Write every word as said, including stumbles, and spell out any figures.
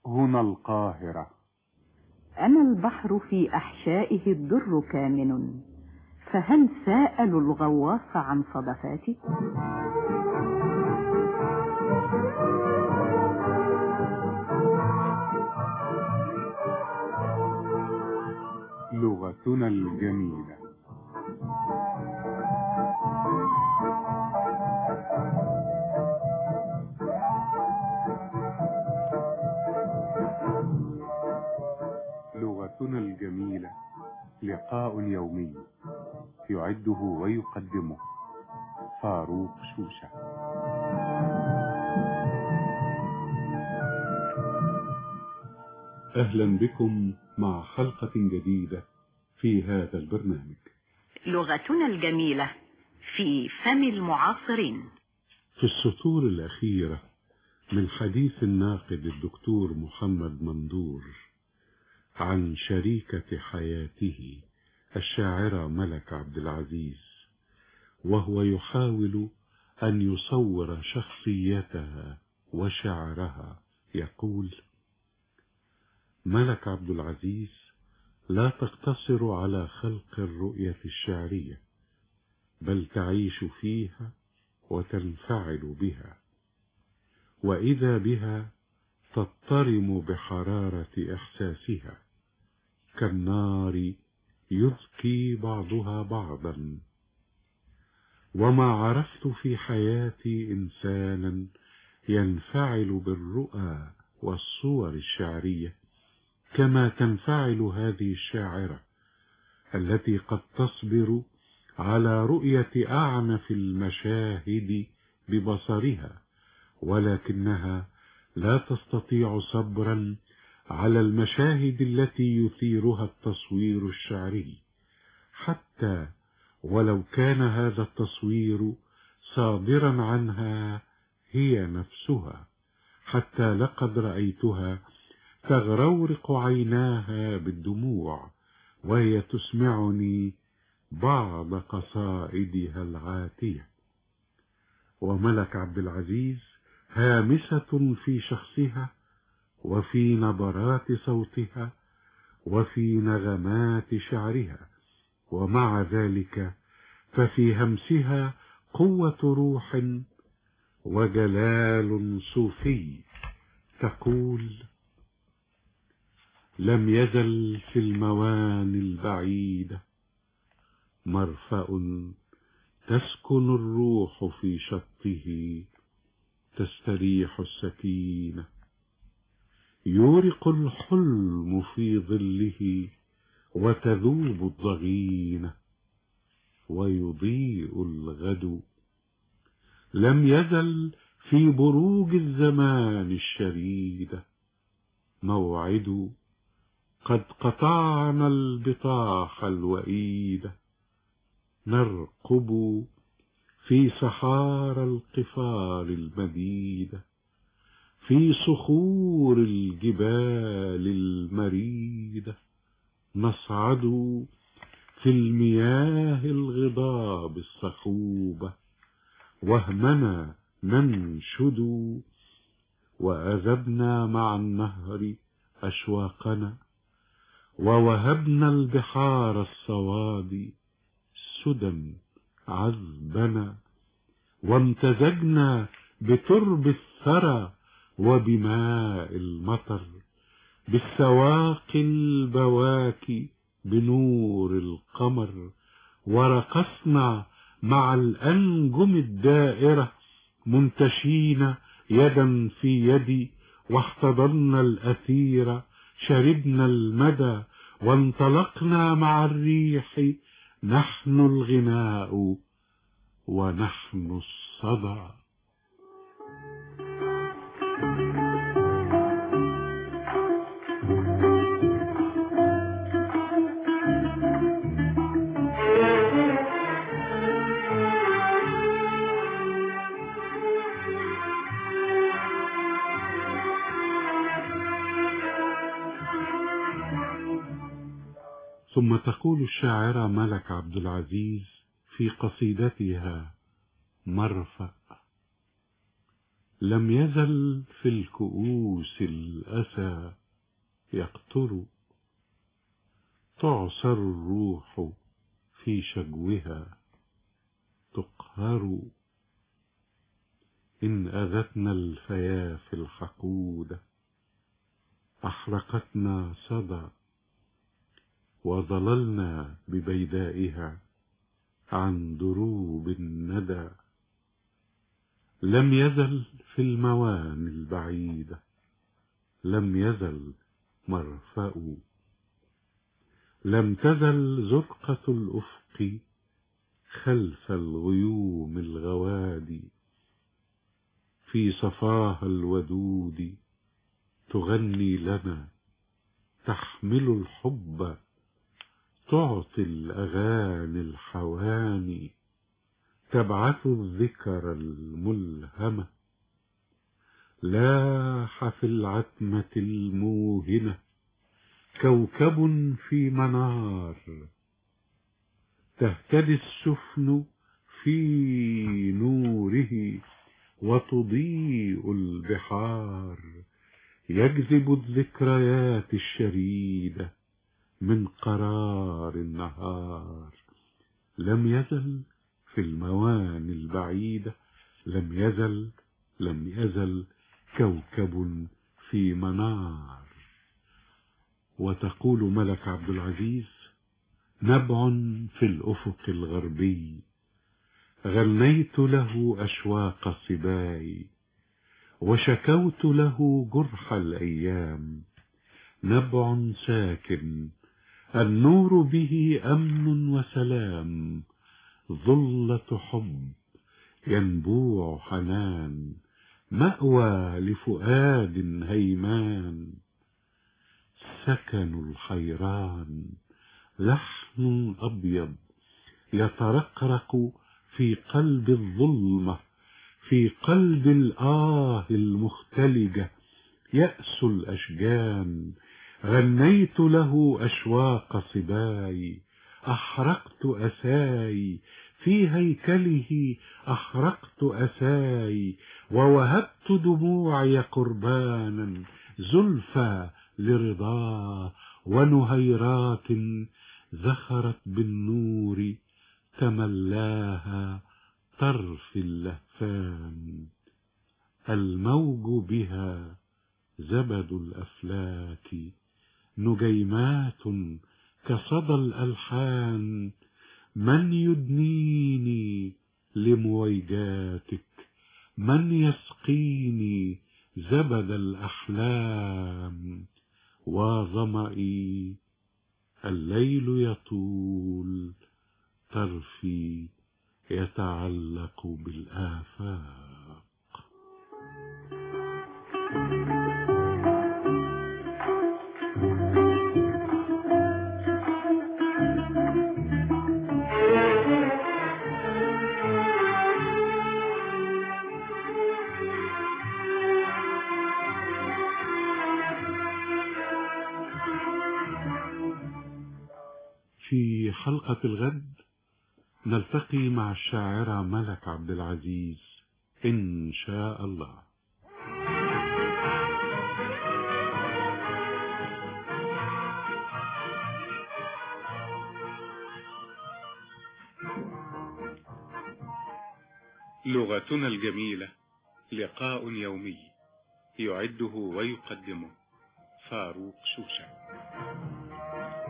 هنا القاهرة. أنا البحر في أحشائه الدر كامن، فهل سألوا الغواص عن صدفاتي؟ لغتنا الجميلة. لغتنا الجميلة لقاء يومي يعده ويقدمه فاروق شوشة. أهلا بكم مع حلقة جديدة في هذا البرنامج. لغتنا الجميلة في فم المعاصرين. في السطور الأخيرة من حديث الناقد الدكتور محمد مندور عن شريكة حياته الشاعرة ملك عبد العزيز، وهو يحاول أن يصور شخصيتها وشعرها، يقول: ملك عبد العزيز لا تقتصر على خلق الرؤية الشعرية، بل تعيش فيها وتنفعل بها، وإذا بها تضطرم بحرارة إحساسها كالنار يذكي بعضها بعضا. وما عرفت في حياتي إنسانا ينفعل بالرؤى والصور الشعرية كما تنفعل هذه الشاعرة التي قد تصبر على رؤية أعنف المشاهد ببصرها، ولكنها لا تستطيع صبرا على المشاهد التي يثيرها التصوير الشعري، حتى ولو كان هذا التصوير صادرا عنها هي نفسها، حتى لقد رأيتها تغرورق عيناها بالدموع وهي تسمعني بعض قصائدها العاتية. وملك عبد العزيز هامسة في شخصها وفي نبرات صوتها وفي نغمات شعرها، ومع ذلك ففي همسها قوة روح وجلال صوفي. تقول: لم يزل في المواني البعيدة مرفأ تسكن الروح في شطه، تستريح السكينة، يورق الحلم في ظله وتذوب الضغينة، ويضيء الغد. لم يزل في بروج الزمان الشريدة موعد، قد قطعنا البطاح الوئيدة، نرقب في صحارى القفار المديدة، في صخور الجبال المريدة، نصعد في المياه الغضاب الصخوبة، وهمنا ننشد، وأذبنا مع النهر أشواقنا، ووهبنا البحار الصوادي سدى عذبنا، وامتزجنا بترب الثرى وبماء المطر، بالسواقي البواكي بنور القمر، ورقصنا مع الأنجم الدائرة منتشين يدا في يد، واحتضنا الأثير، شربنا المدى، وانطلقنا مع الريح، نحن الغناء ونحن الصدى. ثم تقول الشاعرة ملك عبد العزيز في قصيدتها مرفأ: لم يزل في الكؤوس الأسى يقطر، تعصر الروح في شجوها تقهر. إن أذتنا الفيافي الحقودة أحرقتنا صدى، وظللنا ببيدائها عن دروب الندى. لم يزل في المواني البعيدة، لم يزل مرفأ، لم تزل زرقة الأفق خلف الغيوم الغوادي، في صفاها الودود تغني لنا، تحمل الحب، تعطي الأغاني الحواني، تبعث الذكر الملهمة. لاح في العتمة الموهنة كوكب في منار، تهتدي السفن في نوره وتضيء البحار، يجذب الذكريات الشريدة من قرار النهار. لم يزل في المواني البعيدة، لم يزل لم يزل كوكب في منار. وتقول ملك عبد العزيز: نبع في الأفق الغربي غنيت له أشواق صباي، وشكوت له جرح الأيام. نبع ساكن النور به أمن وسلام، ظلة حب ينبوع حنان، مأوى لفؤاد هيمان. سكن الحيران لحن أبيض يترقرق في قلب الظلمة، في قلب الآه المختلجة، يأس الأشجان. غنيت له أشواق صباي، أحرقت أساي في هيكله، أحرقت أساي، ووهبت دموعي قربانا، زلفى لرضاه، ونهيرات زخرت بالنور تملاها طرف اللهفان. الموج بها زبد الأفلاك، نجيمات كصدى الألحان. من يدنيني لمويجاتك، من يسقيني زبد الأحلام. وظمئي الليل يطول، طرفي يتعلق بالآفاق. في حلقة الغد نلتقي مع الشاعرة ملك عبد العزيز إن شاء الله. لغتنا الجميلة لقاء يومي، يعده ويقدمه فاروق شوشة.